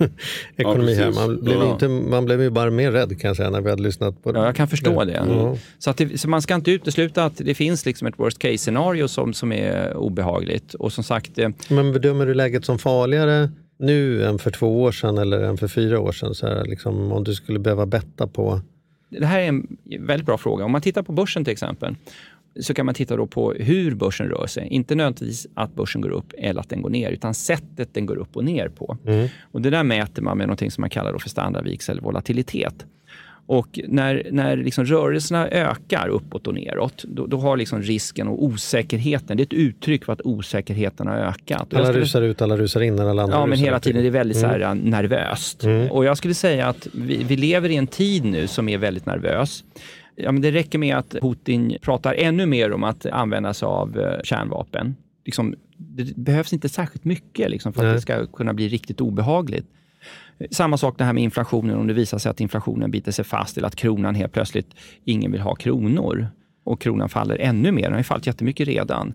ekonomi ja, här. Man blev, ja. inte, man blev ju bara mer rädd kanske när vi hade lyssnat på det. Ja, jag kan förstå det. Mm. Så, att det, så man ska inte utesluta att det finns liksom ett worst case scenario som, som är obehagligt. Och som sagt... Eh, Men bedömer du läget som farligare nu än för två år sedan eller än för fyra år sedan? Så här, liksom, om du skulle behöva betta på... Det här är en väldigt bra fråga. Om man tittar på börsen till exempel, så kan man titta då på hur börsen rör sig. Inte nödvändigtvis att börsen går upp eller att den går ner, utan sättet den går upp och ner på. Mm. Och det där mäter man med något som man kallar då för standardvigsel volatilitet. Och när, när liksom rörelserna ökar uppåt och neråt, då, då har liksom risken och osäkerheten, det är ett uttryck för att osäkerheten har ökat. Alla skulle, rusar ut, alla rusar in, när alla andra Ja, men hela tiden är det väldigt mm. så här nervöst. Mm. Och jag skulle säga att vi, vi lever i en tid nu som är väldigt nervös. Ja, men det räcker med att Putin pratar ännu mer om att använda sig av uh, kärnvapen. Liksom, det behövs inte särskilt mycket liksom, för att Nej. det ska kunna bli riktigt obehagligt. Samma sak det här med inflationen, om det visar sig att inflationen biter sig fast eller att kronan helt plötsligt, ingen vill ha kronor och kronan faller ännu mer, den har ju fallit jättemycket redan.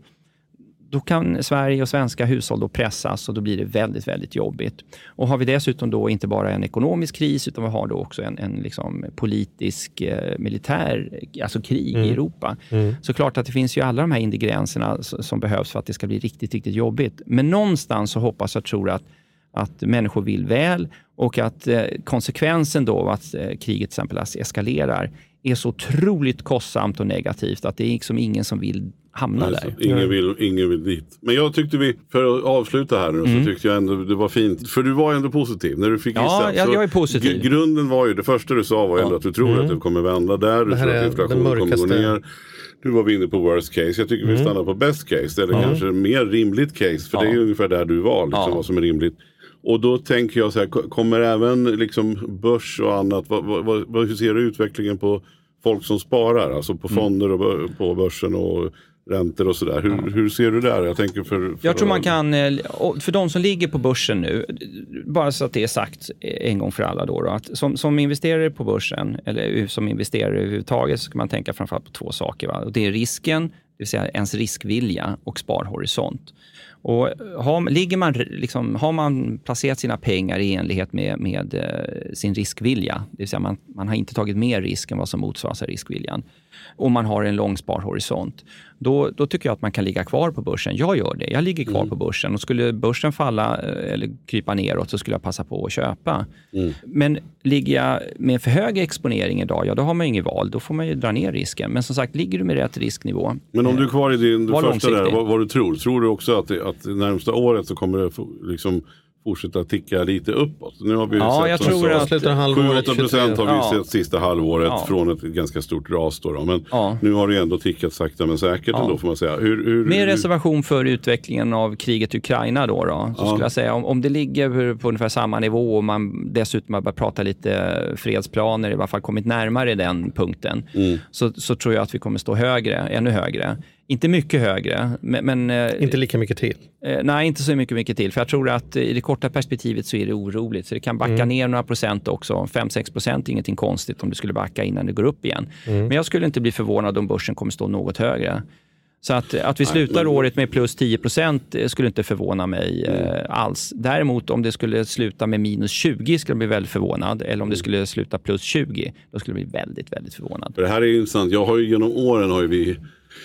Då kan Sverige och svenska hushåll då pressas och då blir det väldigt, väldigt jobbigt. Och har vi dessutom då inte bara en ekonomisk kris utan vi har då också en, en liksom politisk, eh, militär, alltså krig mm. i Europa. Mm. Så klart att det finns ju alla de här ingredienserna som behövs för att det ska bli riktigt, riktigt jobbigt. Men någonstans så hoppas jag tror att att människor vill väl och att eh, konsekvensen då av att eh, kriget till exempel eskalerar är så otroligt kostsamt och negativt att det är liksom ingen som vill hamna alltså, där. Ingen vill, ingen vill dit. Men jag tyckte vi, för att avsluta här nu, mm. så tyckte jag ändå det var fint. För du var ändå positiv när du fick ja, gissa. Ja, jag är positiv. G- grunden var ju, det första du sa var ju ja. ändå att du tror mm. att det kommer vända där. Du tror att inflationen kommer gå ner. Du var inne på worst case. Jag tycker mm. vi stannar på best case. Eller mm. kanske mer rimligt case. För ja. det är ungefär där du var, liksom, ja. vad som är rimligt. Och då tänker jag så här, kommer även liksom börs och annat, vad, vad, vad, hur ser du utvecklingen på folk som sparar? Alltså på fonder och på börsen och räntor och sådär. Hur, ja. hur ser du där? Jag tänker för, för Jag tror man kan, för de som ligger på börsen nu, bara så att det är sagt en gång för alla då, då att som, som investerare på börsen eller som investerare överhuvudtaget så kan man tänka framförallt på två saker. Va? Och det är risken, det vill säga ens riskvilja och sparhorisont. Och har, ligger man, liksom, har man placerat sina pengar i enlighet med, med eh, sin riskvilja, det vill säga man, man har inte tagit mer risk än vad som motsvaras av riskviljan, och man har en lång sparhorisont, då, då tycker jag att man kan ligga kvar på börsen. Jag gör det, jag ligger kvar mm. på börsen, och skulle börsen falla eller krypa neråt så skulle jag passa på att köpa. Mm. Men ligger jag med för hög exponering idag, ja då har man inget val, då får man ju dra ner risken. Men som sagt, ligger du med rätt risknivå. Men om du är kvar i din första långsiktig. där, vad, vad du tror, tror du också att, det, att närmsta året så kommer det liksom fortsätta ticka lite uppåt? Nu har vi ja, sett jag tror att sju till åtta procent har vi ja. sett sista halvåret ja. från ett ganska stort ras då. då. Men ja. nu har det ändå tickat sakta men säkert ja. ändå, får man säga. Hur, hur, Med reservation för utvecklingen av kriget i Ukraina då, då så ja. skulle jag säga om, om det ligger på ungefär samma nivå och man dessutom har börjat prata lite fredsplaner, i alla fall kommit närmare den punkten, mm. så, så tror jag att vi kommer stå högre, ännu högre. Inte mycket högre, men... men inte lika mycket till? Eh, nej, inte så mycket, mycket till. För jag tror att i det korta perspektivet så är det oroligt. Så det kan backa mm. ner några procent också. fem till sex procent är ingenting konstigt om det skulle backa innan det går upp igen. Mm. Men jag skulle inte bli förvånad om börsen kommer stå något högre. Så att, att vi slutar nej, men... året med plus tio procent skulle inte förvåna mig mm. eh, alls. Däremot om det skulle sluta med minus tjugo skulle jag bli väldigt förvånad. Eller om det skulle sluta plus tjugo, då skulle jag bli väldigt, väldigt förvånad. För det här är intressant. Jag har ju genom åren har ju vi...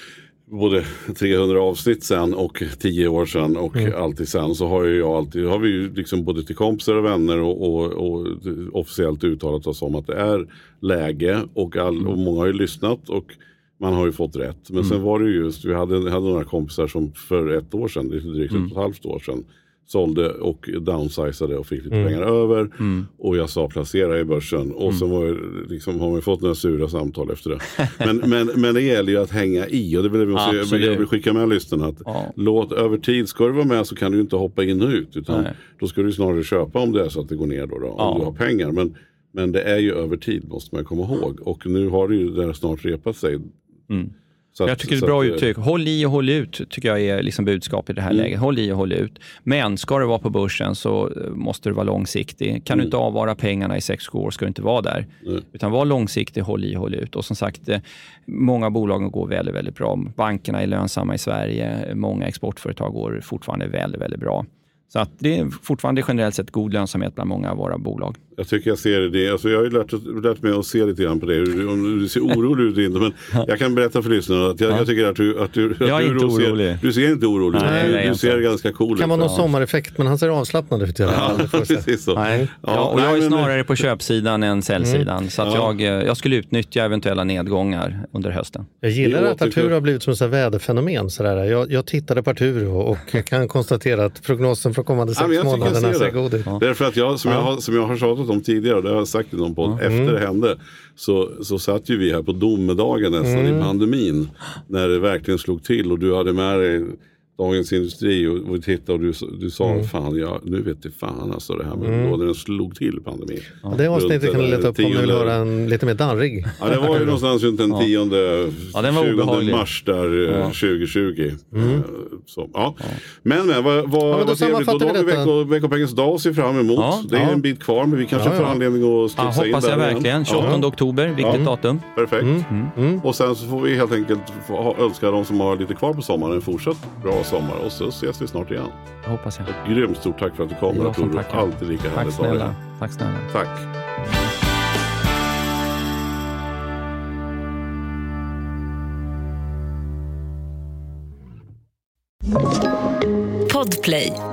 både trehundra avsnitt sen och tio år sedan och mm. alltid sen, så har ju jag alltid, har vi ju liksom både till kompisar och vänner och, och, och officiellt uttalat oss om att det är läge, och, all, och många har ju lyssnat och man har ju fått rätt. Men mm. sen var det ju just, vi hade, hade några kompisar som för ett år sedan, drygt mm. ett och ett halvt år sedan, sålde och downsizade och fick lite Mm. pengar över. Mm. Och jag sa placera i börsen. Och Mm. så var jag, liksom, har man fått några sura samtal efter det. Men, men, men det gäller ju att hänga i. Och det vill jag, jag, vill, jag vill skicka med lyssnarna. Att Ja. låt över tid, ska du vara med så kan du inte hoppa in och ut. Utan Nej. då ska du snarare köpa om det är så att det går ner då. då Ja. om du har pengar. Men, men det är ju över tid måste man komma ihåg. Och nu har det ju där snart repat sig. Mm. Så att, Jag tycker det är så ett bra att, uttryck. Håll i och håll ut tycker jag är liksom budskap i det här Mm. läget. Håll i och håll ut. Men ska du vara på börsen så måste du vara långsiktig. Kan Mm. du inte avvara pengarna i sex år ska du inte vara där. Nej. Utan var långsiktig, håll i och håll ut. Och som sagt, eh, många bolag går väldigt, väldigt bra. Bankerna är lönsamma i Sverige. Många exportföretag går fortfarande väldigt, väldigt bra. Så att det är fortfarande generellt sett god lönsamhet bland många av våra bolag. Jag tycker jag ser det. Alltså jag har ju lärt, lärt mig att se lite grann på det. Om du ser orolig ut inte. Men jag kan berätta för lyssnarna att jag, Ja. jag tycker att du, att du, att Jag är du inte orolig. Ser, du ser inte orolig ut. Nej, Du, nej, du inte. ser ganska cool ut. Det kan vara någon Ja. sommareffekt, men han ser avslappnad ut i alla fall. Det får jag säga. Precis så. Nej. Ja, och nej, jag är men- snarare på köpsidan än säljsidan. Mm. Så att Ja. jag, eh, jag skulle utnyttja eventuella nedgångar under hösten. Jag gillar Det att återgår- Arturo har blivit som ett väderfenomen. Sådär. Jag, jag tittade på Arturo och jag kan konstatera att prognosen för kommande Ja, men sex jag tycker jag månaderna ser ser det. god ut. Ja. Därför att jag, som, jag har, som jag har tjatat om tidigare, och det har jag sagt i någon podd, efter det hände så, så satt ju vi här på domedagen nästan i pandemin när det verkligen slog till och du hade med dig Dagens Industri och, och tittade och du, du sa Mm. fan, ja, nu vet jag fan alltså det här med då när den slog till pandemin. Ja, det avsnittet Runt kan ni den leta upp om ni vill tionde höra en lite mer darrig. Ja, det var ju någonstans runt den tionde, Ja, den var tjugonde obehaglig. mars där eh, Ja. tjugo tjugo. Eh, Så, ja. Men, men vad, vad, men då vad trevligt. Och sammanfattar då har vi vi detta. vecko, veckopengens dag att se fram emot. Ja. Det är Ja. en bit kvar men vi kanske Ja, ja. får anledning att Ja, studsa in hoppas där jag igen. verkligen. tjugoåttonde oktober, viktigt Ja. datum. Perfekt. Mm. Och sen så får vi helt enkelt få ha, önska de som har lite kvar på sommaren en fortsatt bra sommar. Och så ses vi snart igen. Jag hoppas jag. Grymt stort tack för att du kom. Jag Jag tror som du tackar. alltid lika Tack härligt att ha dig snälla. här. Tack snälla. Tack. Podplay.